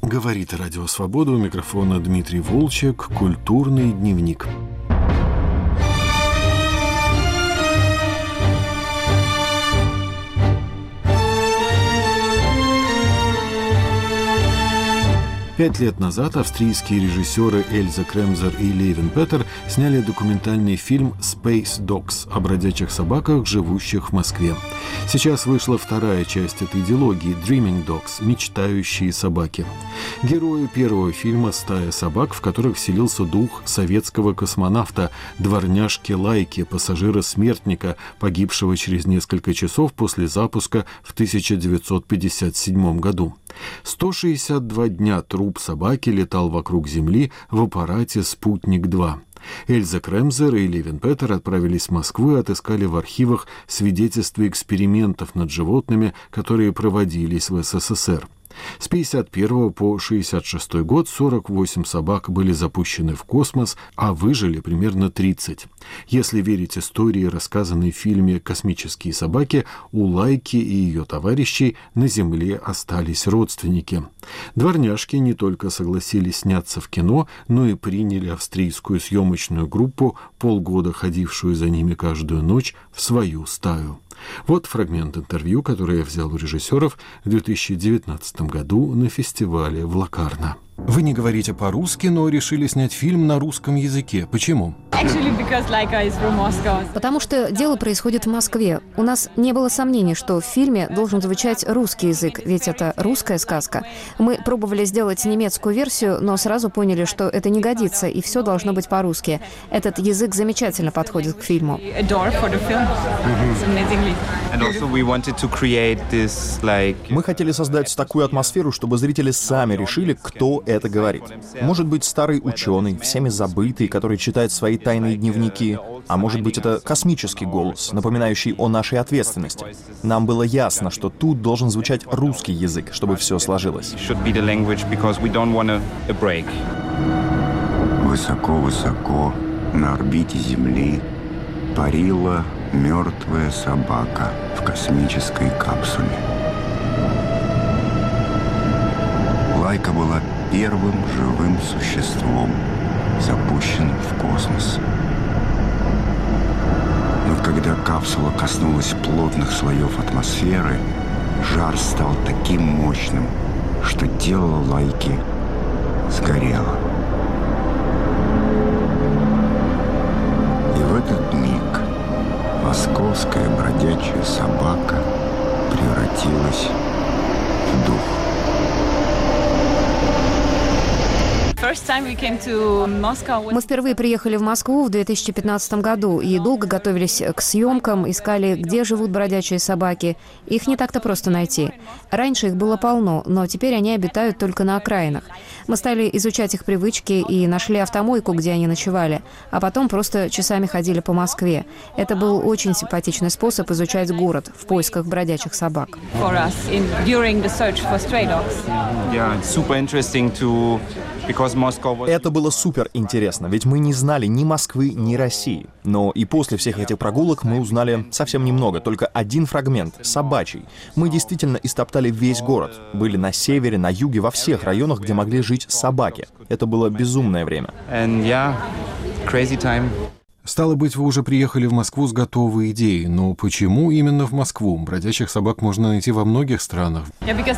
Говорит Радио Свобода, у микрофона Дмитрий Волчек, «Культурный дневник». Пять лет назад австрийские режиссеры Эльза Кремзер и Левин Петер сняли документальный фильм «Space Dogs» о бродячих собаках, живущих в Москве. Сейчас вышла вторая часть этой дилогии «Dreaming Dogs» – «Мечтающие собаки». Герои первого фильма – стая собак, в которых вселился дух советского космонавта, дворняжки Лайки, пассажира-смертника, погибшего через несколько часов после запуска в 1957 году. 162 дня труп собаки летал вокруг Земли в аппарате «Спутник-2». Эльза Кремзер и Левин Петер отправились в Москву и отыскали в архивах свидетельства экспериментов над животными, которые проводились в СССР. С 1951 по 1966 год 48 собак были запущены в космос, а выжили примерно 30. Если верить истории, рассказанной в фильме «Космические собаки», у Лайки и ее товарищей на Земле остались родственники. Дворняжки не только согласились сняться в кино, но и приняли австрийскую съемочную группу, полгода ходившую за ними каждую ночь, в свою стаю. Вот фрагмент интервью, которое я взял у режиссеров в 2019 году на фестивале в Локарно. Вы не говорите по-русски, но решили снять фильм на русском языке. Почему? Потому что дело происходит в Москве. У нас не было сомнений, что в фильме должен звучать русский язык, ведь это русская сказка. Мы пробовали сделать немецкую версию, но сразу поняли, что это не годится, и все должно быть по-русски. Этот язык замечательно подходит к фильму. Мы хотели создать такую атмосферу, чтобы зрители сами решили, кто это говорит. Может быть, старый ученый, всеми забытый, который читает свои тайные дневники, а может быть, это космический голос, напоминающий о нашей ответственности. Нам было ясно, что тут должен звучать русский язык, чтобы все сложилось. Высоко-высоко на орбите Земли парила мертвая собака в космической капсуле. Лайка была первым живым существом, запущенным в космос. Но когда капсула коснулась плотных слоев атмосферы, жар стал таким мощным, что тело Лайки сгорело. И в этот миг московская бродячая собака превратилась в дух. Мы впервые приехали в Москву в 2015 году и долго готовились к съемкам, искали, где живут бродячие собаки. Их не так-то просто найти. Раньше их было полно, но теперь они обитают только на окраинах. Мы стали изучать их привычки и нашли автомойку, где они ночевали, а потом просто часами ходили по Москве. Это был очень симпатичный способ изучать город в поисках бродячих собак. Это было супер интересно, ведь мы не знали ни Москвы, ни России. Но и после всех этих прогулок мы узнали совсем немного, только один фрагмент, собачий. Мы действительно истоптали весь город. Были на севере, на юге, во всех районах, где могли жить собаки. Это было безумное время. Стало быть, вы уже приехали в Москву с готовой идеей, но почему именно в Москву? Бродячих собак можно найти во многих странах.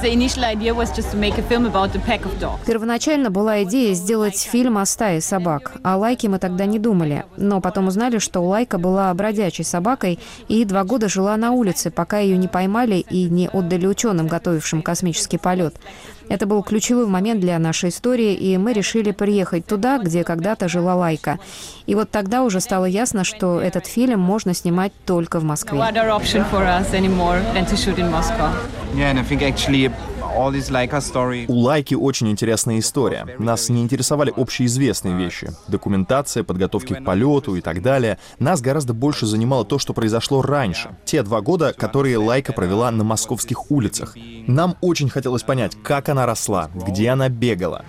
Первоначально была идея сделать фильм о стае собак. О Лайке мы тогда не думали. Но потом узнали, что Лайка была бродячей собакой и 2 года жила на улице, пока ее не поймали и не отдали ученым, готовившим космический полет. Это был ключевой момент для нашей истории, и мы решили приехать туда, где когда-то жила Лайка. И вот тогда уже стало ясно, что этот фильм можно снимать только в Москве. У Лайки очень интересная история. Нас не интересовали общеизвестные вещи. Документация, подготовки к полету и так далее. Нас гораздо больше занимало то, что произошло раньше. Те 2 года, которые Лайка провела на московских улицах. Нам очень хотелось понять, как она росла, где она бегала.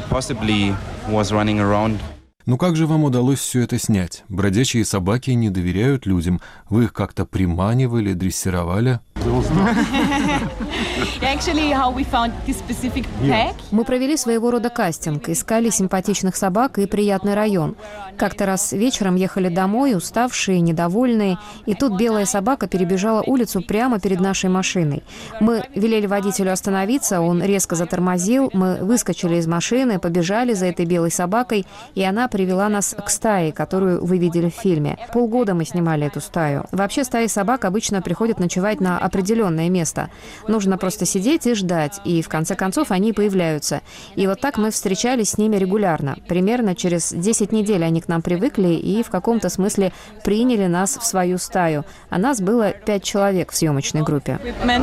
Ну как же вам удалось все это снять? Бродячие собаки не доверяют людям. Вы их как-то приманивали, дрессировали? Мы провели своего рода кастинг, искали симпатичных собак и приятный район. Как-то раз вечером ехали домой, уставшие, недовольные, и тут белая собака перебежала улицу прямо перед нашей машиной. Мы велели водителю остановиться, он резко затормозил, мы выскочили из машины, побежали за этой белой собакой, и она привела нас к стае, которую вы видели в фильме. Полгода мы снимали эту стаю. Вообще стаи собак обычно приходят ночевать на определенное место. Нужно просто сидеть и ждать, и в конце концов они появляются. И вот так мы встречались с ними регулярно. Примерно через 10 недель они к нам привыкли и в каком-то смысле приняли нас в свою стаю. А нас было 5 человек в съемочной группе.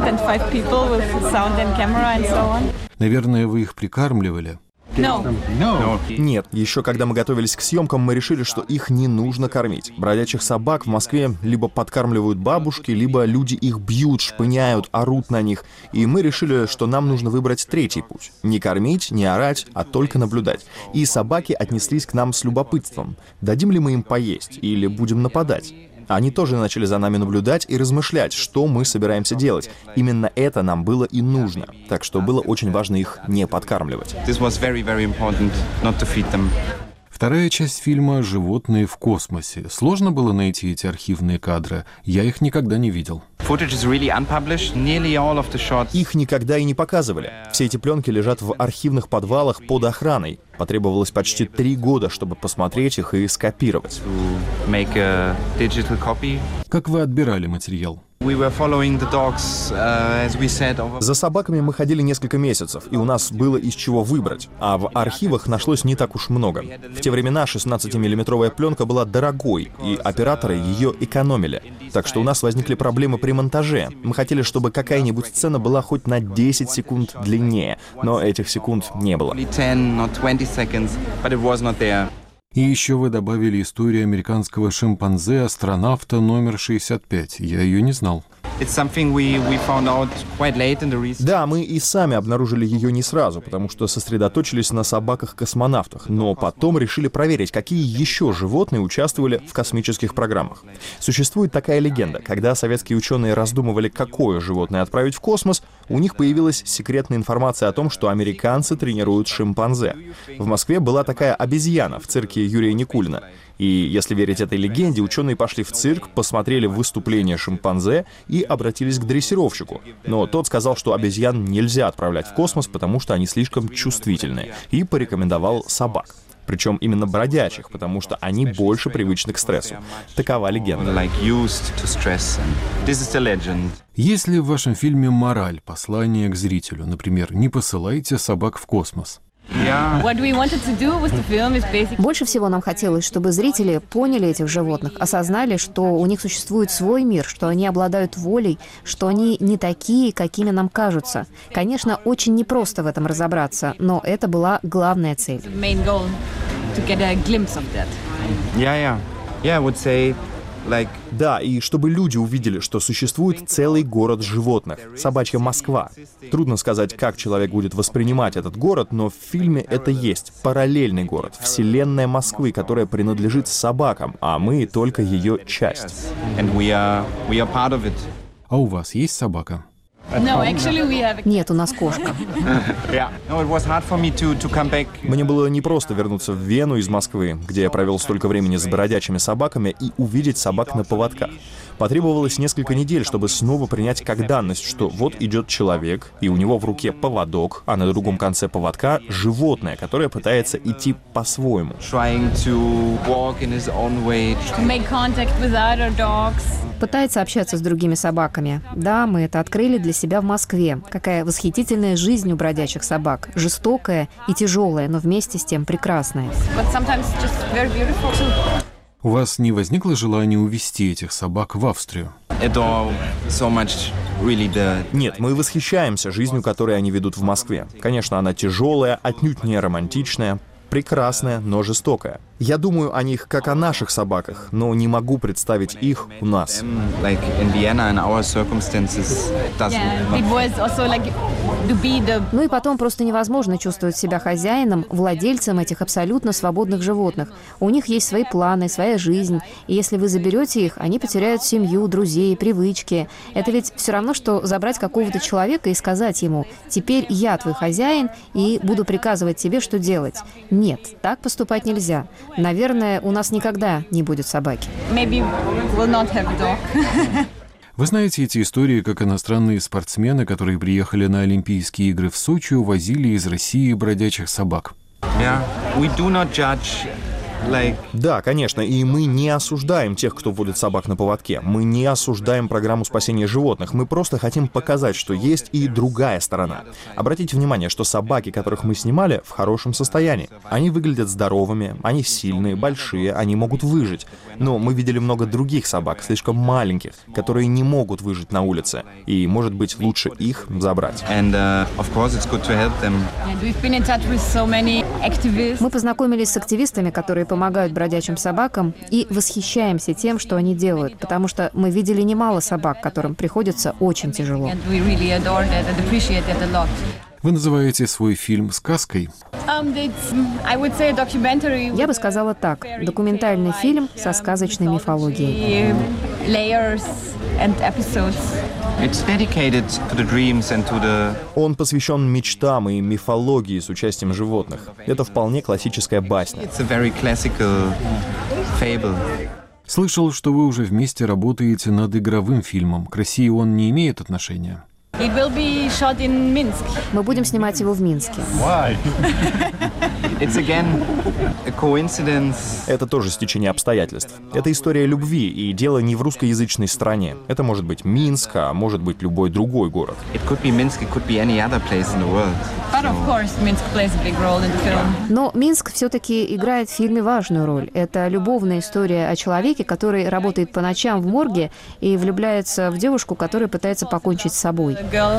Наверное, вы их прикармливали? Нет, еще когда мы готовились к съемкам, мы решили, что их не нужно кормить. Бродячих собак в Москве либо подкармливают бабушки, либо люди их бьют, шпыняют, орут на них. И мы решили, что нам нужно выбрать третий путь. Не кормить, не орать, а только наблюдать. И собаки отнеслись к нам с любопытством. Дадим ли мы им поесть или будем нападать? Они тоже начали за нами наблюдать и размышлять, что мы собираемся делать. Именно это нам было и нужно. Так что было очень важно их не подкармливать. Вторая часть фильма «Животные в космосе». Сложно было найти эти архивные кадры. Я их никогда не видел. Их никогда и не показывали. Все эти пленки лежат в архивных подвалах под охраной. Потребовалось почти 3 года, чтобы посмотреть их и скопировать. Как вы отбирали материал? За собаками мы ходили несколько месяцев, и у нас было из чего выбрать. А в архивах нашлось не так уж много. В те времена 16-миллиметровая пленка была дорогой, и операторы ее экономили. Так что у нас возникли проблемы при монтаже. Мы хотели, чтобы какая-нибудь сцена была хоть на 10 секунд длиннее, но этих секунд не было. И еще вы добавили историю американского шимпанзе-астронавта номер 65. Я ее не знал. Да, мы и сами обнаружили ее не сразу, потому что сосредоточились на собаках-космонавтах, но потом решили проверить, какие еще животные участвовали в космических программах. Существует такая легенда: когда советские ученые раздумывали, какое животное отправить в космос, у них появилась секретная информация о том, что американцы тренируют шимпанзе. В Москве была такая обезьяна в цирке Юрия Никулина. И, если верить этой легенде, ученые пошли в цирк, посмотрели выступление шимпанзе и обратились к дрессировщику. Но тот сказал, что обезьян нельзя отправлять в космос, потому что они слишком чувствительные, и порекомендовал собак. Причем именно бродячих, потому что они больше привычны к стрессу. Такова легенда. Есть ли в вашем фильме мораль, послание к зрителю? Например, не посылайте собак в космос. Больше всего нам хотелось, чтобы зрители поняли этих животных, осознали, что у них существует свой мир, что они обладают волей, что они не такие, какими нам кажутся. Конечно, очень непросто в этом разобраться, но это была главная цель. Да, и чтобы люди увидели, что существует целый город животных, собачья Москва. Трудно сказать, как человек будет воспринимать этот город, но в фильме это есть параллельный город, вселенная Москвы, которая принадлежит собакам, а мы только ее часть. А у вас есть собака? Нет, у нас кошка. Мне было непросто вернуться в Вену из Москвы, где я провел столько времени с бродячими собаками, и увидеть собак на поводках. Потребовалось несколько недель, чтобы снова принять как данность, что вот идет человек, и у него в руке поводок, а на другом конце поводка животное, которое пытается идти по-своему. Пытается общаться с другими собаками. Да, мы это открыли для себя в Москве. Какая восхитительная жизнь у бродячих собак. Жестокая и тяжелая, но вместе с тем прекрасная. У вас не возникло желания увезти этих собак в Австрию? Нет, мы восхищаемся жизнью, которую они ведут в Москве. Конечно, она тяжелая, отнюдь не романтичная. прекрасная, но жестокая. Я думаю о них как о наших собаках, но не могу представить их у нас. Ну и потом просто невозможно чувствовать себя хозяином, владельцем этих абсолютно свободных животных. У них есть свои планы, своя жизнь. И если вы заберете их, они потеряют семью, друзей, привычки. Это ведь все равно, что забрать какого-то человека и сказать ему: «Теперь я твой хозяин и буду приказывать тебе, что делать». Нет, так поступать нельзя. Наверное, у нас никогда не будет собаки. Вы знаете эти истории, как иностранные спортсмены, которые приехали на Олимпийские игры в Сочи, увозили из России бродячих собак? Да, конечно, и мы не осуждаем тех, кто водит собак на поводке. Мы не осуждаем программу спасения животных. Мы просто хотим показать, что есть и другая сторона. Обратите внимание, что собаки, которых мы снимали, в хорошем состоянии. Они выглядят здоровыми, они сильные, большие, они могут выжить. Но мы видели много других собак, слишком маленьких, которые не могут выжить на улице. И, может быть, лучше их забрать. Мы познакомились с активистами, которые помогают бродячим собакам, и восхищаемся тем, что они делают, потому что мы видели немало собак, которым приходится очень тяжело. Вы называете свой фильм сказкой? Я бы сказала так. Документальный фильм со сказочной мифологией. Он посвящен мечтам и мифологии с участием животных. Это вполне классическая басня. Слышал, что вы уже вместе работаете над игровым фильмом. К России он не имеет отношения? Мы будем снимать его в Минске. Это тоже стечение обстоятельств. Это история любви, и дело не в русскоязычной стране. Это может быть Минск, а может быть любой другой город. Но Минск все-таки играет в фильме важную роль. Это любовная история о человеке, который работает по ночам в морге и влюбляется в девушку, которая пытается покончить с собой.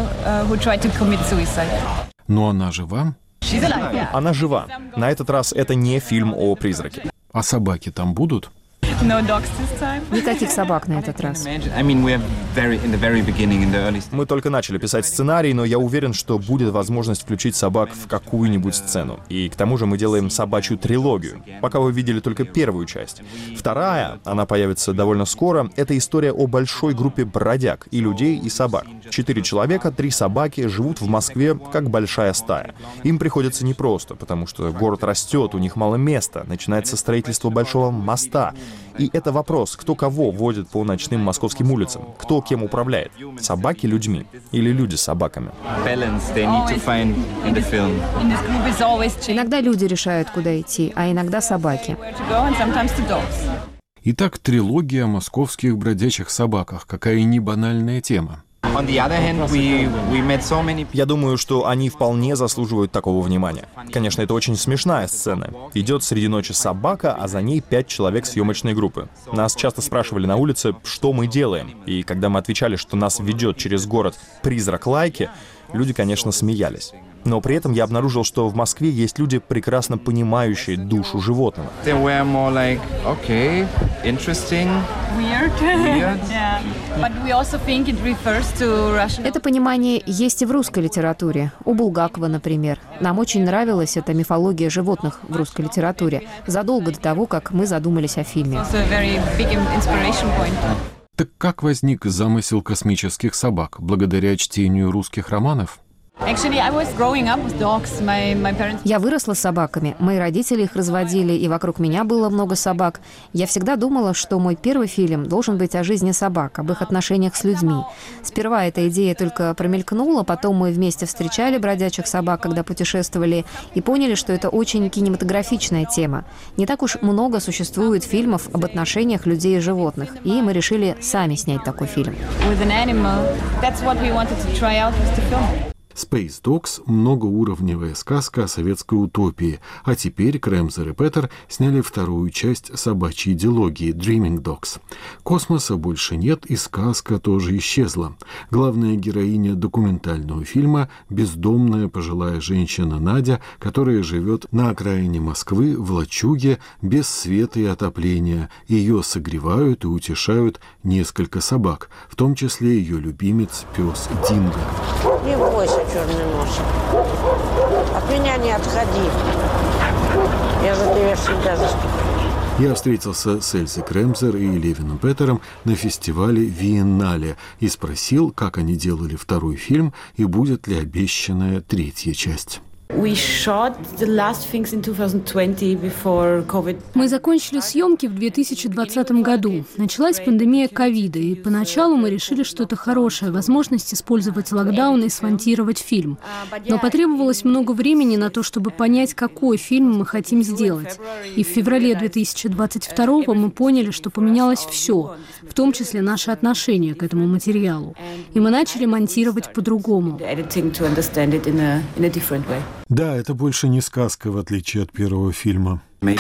Но она жива? Она жива. На этот раз это не фильм о призраке. А собаки там будут? Никаких собак на этот раз. Мы только начали писать сценарий, но я уверен, что будет возможность включить собак в какую-нибудь сцену. И к тому же мы делаем собачью трилогию. Пока вы видели только первую часть. Вторая, она появится довольно скоро, это история о большой группе бродяг, и людей, и собак. 4 человека, 3 собаки живут в Москве как большая стая. Им приходится непросто, потому что город растет, у них мало места, начинается строительство большого моста. И это вопрос, кто кого водит по ночным московским улицам, кто кем управляет. Собаки людьми или люди собаками. Иногда люди решают, куда идти, а иногда собаки. Итак, трилогия о московских бродячих собаках. Какая не банальная тема. Я думаю, что они вполне заслуживают такого внимания. Конечно, это очень смешная сцена. Идет среди ночи собака, а за ней 5 человек съемочной группы. Нас часто спрашивали на улице, что мы делаем. И когда мы отвечали, что нас ведет через город призрак Лайки, люди, конечно, смеялись. Но при этом я обнаружил, что в Москве есть люди, прекрасно понимающие душу животного. Это понимание есть и в русской литературе. У Булгакова, например. Нам очень нравилась эта мифология животных в русской литературе задолго до того, как мы задумались о фильме. Так как возник замысел космических собак? Благодаря чтению русских романов? Я выросла с собаками. Мои родители их разводили, и вокруг меня было много собак. Я всегда думала, что мой первый фильм должен быть о жизни собак, об их отношениях с людьми. Сперва эта идея только промелькнула, потом мы вместе встречали бродячих собак, когда путешествовали, и поняли, что это очень кинематографичная тема. Не так уж много существует фильмов об отношениях людей и животных, и мы решили сами снять такой фильм. Space Dogs – многоуровневая сказка о советской утопии, а теперь Кремзер и Петер сняли вторую часть собачьей дилогии Dreaming Dogs. Космоса больше нет, и сказка тоже исчезла. Главная героиня документального фильма – бездомная пожилая женщина Надя, которая живет на окраине Москвы в лачуге без света и отопления. Ее согревают и утешают несколько собак, в том числе ее любимец пес Динго. Не бойся, черный носик. От меня не отходи. Я за тебя всегда заступлю. Я встретился с Эльзой Кремзер и Левином Петером на фестивале Виеннале и спросил, как они делали второй фильм и будет ли обещанная третья часть. Мы закончили съемки в 2020 году. Началась пандемия ковида, и поначалу мы решили, что это хорошая возможность использовать локдаун и смонтировать фильм. Но потребовалось много времени на то, чтобы понять, какой фильм мы хотим сделать. И в феврале 2022 мы поняли, что поменялось все, в том числе наше отношение к этому материалу. И мы начали монтировать по-другому. Да, это больше не сказка, в отличие от первого фильма.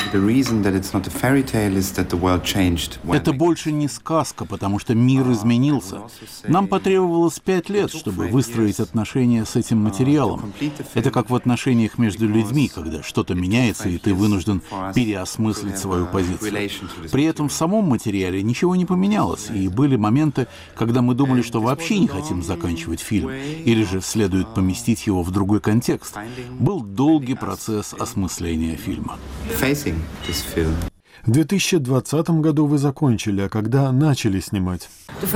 Это больше не сказка, потому что мир изменился. Нам потребовалось 5 лет, чтобы выстроить отношения с этим материалом. Это как в отношениях между людьми, когда что-то меняется, и ты вынужден переосмыслить свою позицию. При этом в самом материале ничего не поменялось, и были моменты, когда мы думали, что вообще не хотим заканчивать фильм, или же следует поместить его в другой контекст. Был долгий процесс осмысления фильма. В 2020 году вы закончили, а когда начали снимать?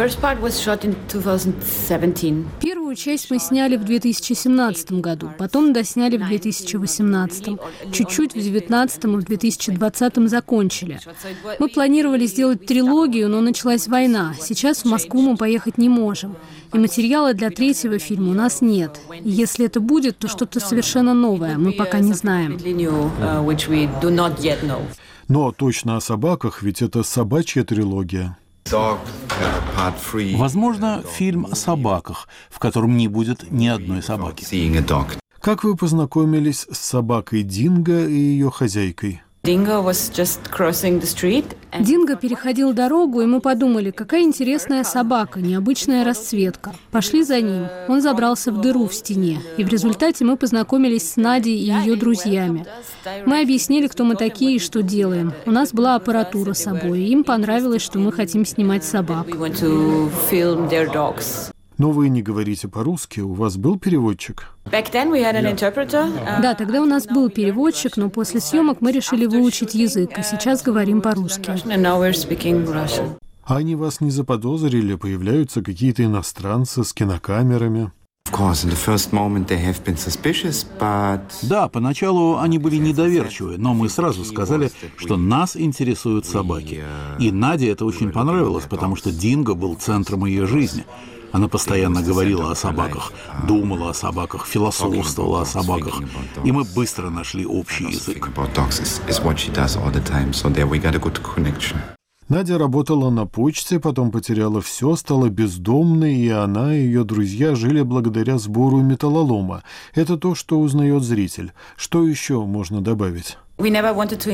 Первую часть мы сняли в 2017 году, потом досняли в 2018, чуть-чуть в 2019 и в 2020 закончили. Мы планировали сделать трилогию, но началась война. Сейчас в Москву мы поехать не можем. И материала для третьего фильма у нас нет. И если это будет, то что-то совершенно новое, мы пока не знаем. Но точно о собаках, ведь это собачья трилогия. Возможно, фильм о собаках, в котором не будет ни одной собаки. Как вы познакомились с собакой Динго и ее хозяйкой? Динго переходил дорогу, и мы подумали, какая интересная собака, необычная расцветка. Пошли за ним. Он забрался в дыру в стене, и в результате мы познакомились с Надей и ее друзьями. Мы объяснили, кто мы такие и что делаем. У нас была аппаратура с собой, и им понравилось, что мы хотим снимать собак. Но вы не говорите по-русски, у вас был переводчик? Да, тогда у нас был переводчик, но после съемок мы решили выучить язык, и сейчас говорим по-русски. А они вас не заподозрили? Появляются какие-то иностранцы с кинокамерами? Да, поначалу они были недоверчивы, но мы сразу сказали, что нас интересуют собаки. И Наде это очень понравилось, потому что Динго был центром ее жизни. Она постоянно говорила о собаках, думала о собаках, философствовала о собаках, и мы быстро нашли общий язык. Надя работала на почте, потом потеряла все, стала бездомной, и она и ее друзья жили благодаря сбору металлолома. Это то, что узнает зритель. Что еще можно добавить? Мы не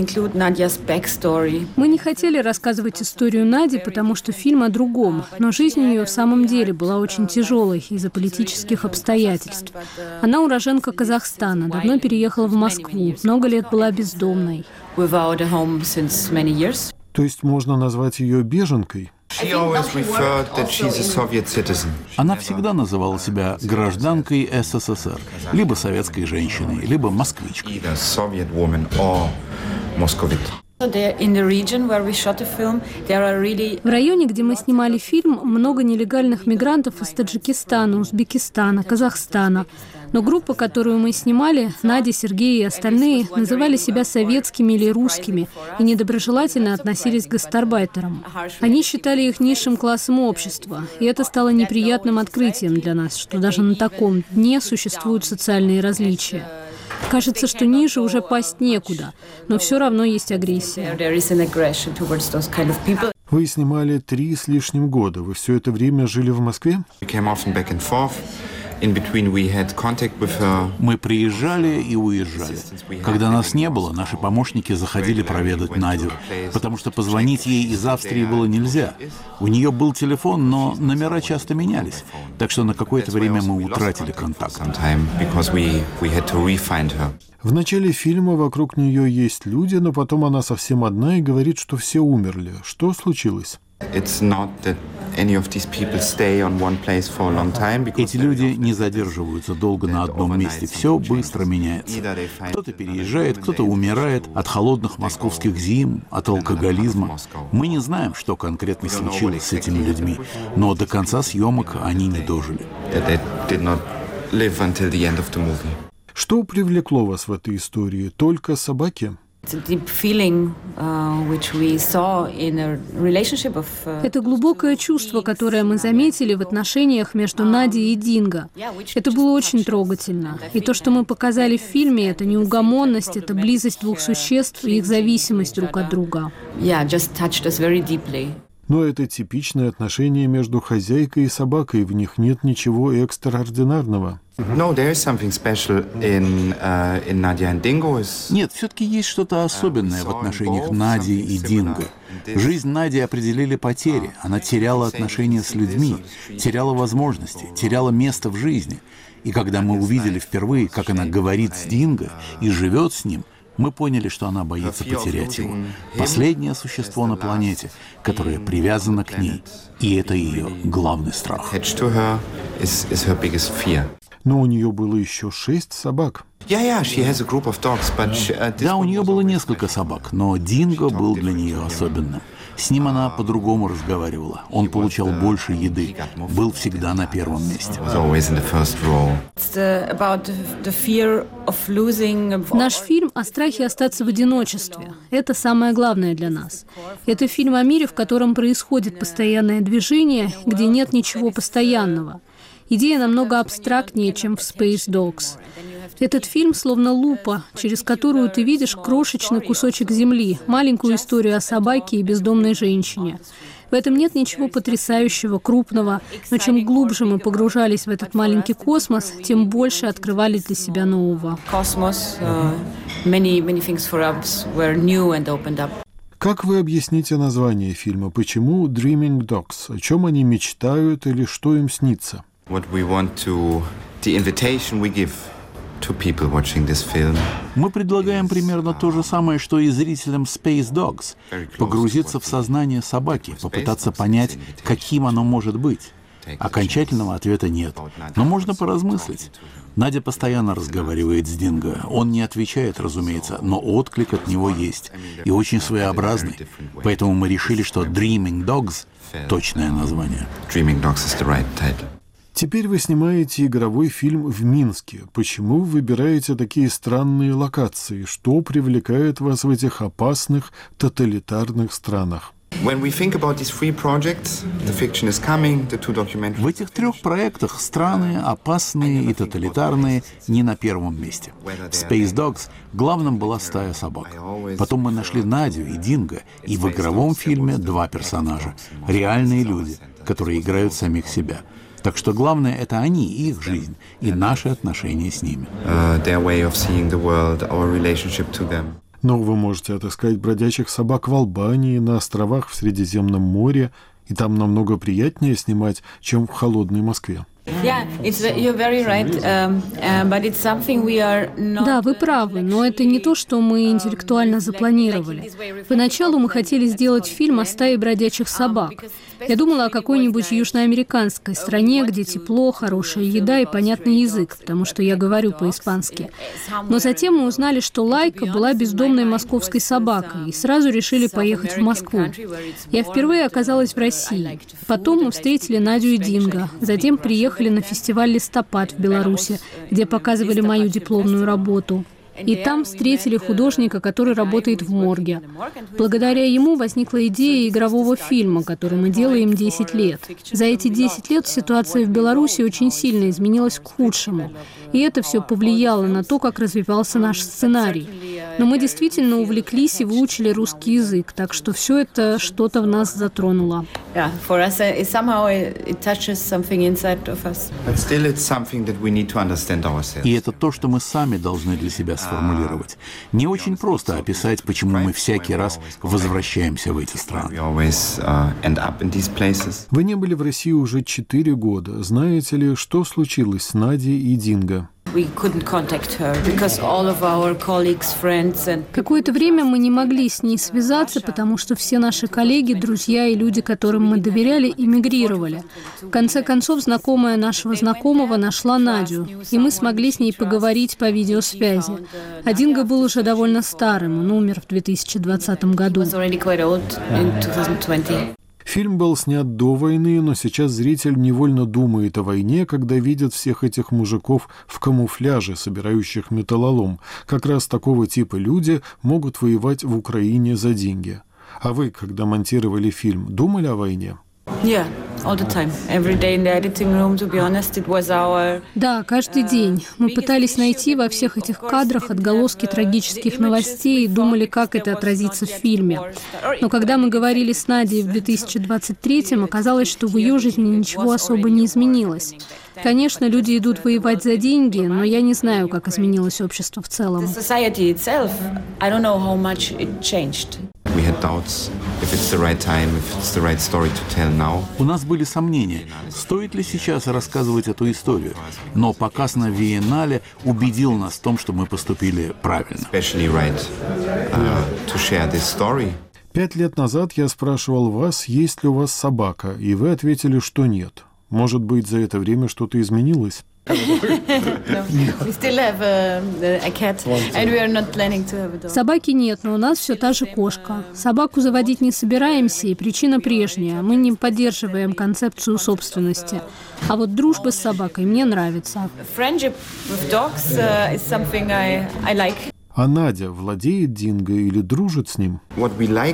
хотели рассказывать историю Нади, потому что фильм о другом, но жизнь у нее в самом деле была очень тяжелой из-за политических обстоятельств. Она уроженка Казахстана, давно переехала в Москву, много лет была бездомной. То есть можно назвать ее беженкой? Она всегда называла себя гражданкой СССР, либо советской женщиной, либо москвичкой. В районе, где мы снимали фильм, много нелегальных мигрантов из Таджикистана, Узбекистана, Казахстана. Но группа, которую мы снимали, Надя, Сергей и остальные, называли себя советскими или русскими и недоброжелательно относились к гастарбайтерам. Они считали их низшим классом общества, и это стало неприятным открытием для нас, что даже на таком дне существуют социальные различия. Кажется, что ниже уже пасть некуда, но все равно есть агрессия. Вы снимали 3 с лишним года. Вы все это время жили в Москве? Мы приезжали и уезжали. Когда нас не было, наши помощники заходили проведать Надю, потому что позвонить ей из Австрии было нельзя. У нее был телефон, но номера часто менялись, так что на какое-то время мы утратили контакт. В начале фильма вокруг нее есть люди, но потом она совсем одна и говорит, что все умерли. Что случилось? Эти люди не задерживаются долго на одном месте. Все быстро меняется. Кто-то переезжает, кто-то умирает от холодных московских зим, от алкоголизма. Мы не знаем, что конкретно случилось с этими людьми, но до конца съемок они не дожили. Что привлекло вас в этой истории? Только собаки? Это глубокое чувство, которое мы заметили в отношениях между Надей и Динго. Это было очень трогательно. И то, что мы показали в фильме, это неугомонность, это близость двух существ и их зависимость друг от друга. Но это типичное отношение между хозяйкой и собакой, в них нет ничего экстраординарного. Нет, все-таки есть что-то особенное в отношениях Нади и Динго. Жизнь Нади определили потери. Она теряла отношения с людьми, теряла возможности, теряла место в жизни. И когда мы увидели впервые, как она говорит с Динго и живет с ним, мы поняли, что она боится потерять его. Последнее существо на планете, которое привязано к ней. И это ее главный страх. Но у нее было еще 6 собак. Да, у нее было несколько собак, но Динго был для нее особенным. С ним она по-другому разговаривала. Он получал больше еды, был всегда на первом месте. Наш фильм о страхе остаться в одиночестве. Это самое главное для нас. Это фильм о мире, в котором происходит постоянное движение, где нет ничего постоянного. Идея намного абстрактнее, чем в Space Dogs. Этот фильм словно лупа, через которую ты видишь крошечный кусочек земли, маленькую историю о собаке и бездомной женщине. В этом нет ничего потрясающего, крупного, но чем глубже мы погружались в этот маленький космос, тем больше открывали для себя нового. Как вы объясните название фильма? Почему Dreaming Dogs? О чем они мечтают или что им снится? Мы предлагаем примерно то же самое, что и зрителям Space Dogs. Погрузиться в сознание собаки, попытаться понять, каким оно может быть. Окончательного ответа нет, но можно поразмыслить. Надя постоянно разговаривает с Динго. Он не отвечает, разумеется, но отклик от него есть. И очень своеобразный. Поэтому мы решили, что Dreaming Dogs — точное название. Теперь вы снимаете игровой фильм в Минске. Почему вы выбираете такие странные локации? Что привлекает вас в этих опасных, тоталитарных странах? В этих 3 проектах страны, опасные и тоталитарные, не на первом месте. В Space Dogs главным была стая собак. Потом мы нашли Надю и Динго, и в игровом фильме 2 персонажа. Реальные люди, которые играют самих себя. Так что главное — это они, их жизнь, и наши отношения с ними. Но вы можете отыскать бродячих собак в Албании, на островах в Средиземном море, и там намного приятнее снимать, чем в холодной Москве. Да, вы правы, но это не то, что мы интеллектуально запланировали. Поначалу мы хотели сделать фильм о стае бродячих собак. Я думала о какой-нибудь южноамериканской стране, где тепло, хорошая еда и понятный язык, потому что я говорю по-испански. Но затем мы узнали, что Лайка была бездомной московской собакой, и сразу решили поехать в Москву. Я впервые оказалась в России. Потом мы встретили Надю и Динго, затем приехали на фестиваль «Листопад» в Беларуси, где показывали мою дипломную работу. И там встретили художника, который работает в морге. Благодаря ему возникла идея игрового фильма, который мы делаем 10 лет. За эти 10 лет ситуация в Беларуси очень сильно изменилась к худшему. И это все повлияло на то, как развивался наш сценарий. Но мы действительно увлеклись и выучили русский язык, так что все это что-то в нас затронуло. И это то, что мы сами должны для себя сформулировать. Не очень просто описать, почему мы всякий раз возвращаемся в эти страны. Вы не были в России уже 4 года. Знаете ли, что случилось с Надей и Динго? Какое-то время мы не могли с ней связаться, потому что все наши коллеги, друзья и люди, которым мы доверяли, эмигрировали. В конце концов, знакомая нашего знакомого нашла Надю, и мы смогли с ней поговорить по видеосвязи. А Динго был уже довольно старым, он умер в 2020 году. Фильм был снят до войны, но сейчас зритель невольно думает о войне, когда видит всех этих мужиков в камуфляже, собирающих металлолом. Как раз такого типа люди могут воевать в Украине за деньги. А вы, когда монтировали фильм, думали о войне? Да, каждый день. Мы пытались найти во всех этих кадрах отголоски трагических новостей и думали, как это отразится в фильме. Но когда мы говорили с Надей в 2023-м, оказалось, что в ее жизни ничего особо не изменилось. Конечно, люди идут воевать за деньги, но я не знаю, как изменилось общество в целом. У нас были сомнения, стоит ли сейчас рассказывать эту историю, но показ на Виеннале убедил нас в том, что мы поступили правильно. 5 лет назад я спрашивал вас, есть ли у вас собака, и вы ответили, что нет. Может быть, за это время что-то изменилось? Собаки нет, но у нас все та же кошка. Собаку заводить не собираемся, и причина прежняя. Мы не поддерживаем концепцию собственности. А вот дружба с собакой мне нравится. А Надя владеет Динго или дружит с ним? Я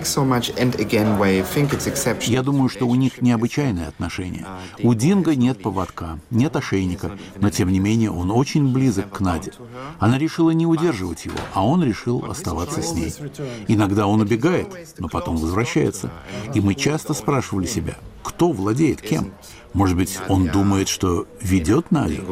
думаю, что у них необычайные отношения. У Динго нет поводка, нет ошейника, но тем не менее он очень близок к Наде. Она решила не удерживать его, а он решил оставаться с ней. Иногда он убегает, но потом возвращается. И мы часто спрашивали себя, кто владеет кем? Может быть, он думает, что ведет Надю?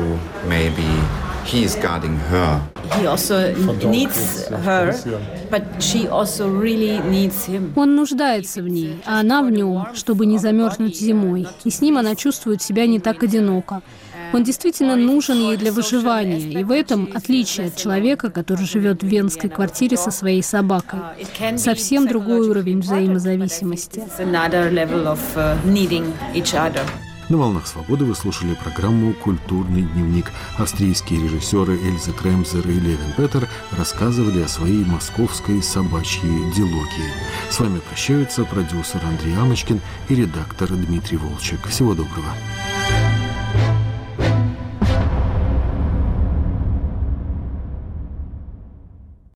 Он нуждается в ней, а она в нем, чтобы не замерзнуть зимой. И с ним она чувствует себя не так одиноко. Он действительно нужен ей для выживания, и в этом отличие от человека, который живет в венской квартире со своей собакой. Совсем другой уровень взаимозависимости. На «Волнах свободы» вы слушали программу «Культурный дневник». Австрийские режиссеры Эльза Кремзер и Левин Петер рассказывали о своей московской собачьей дилогии. С вами прощаются продюсер Андрей Амочкин и редактор Дмитрий Волчек. Всего доброго.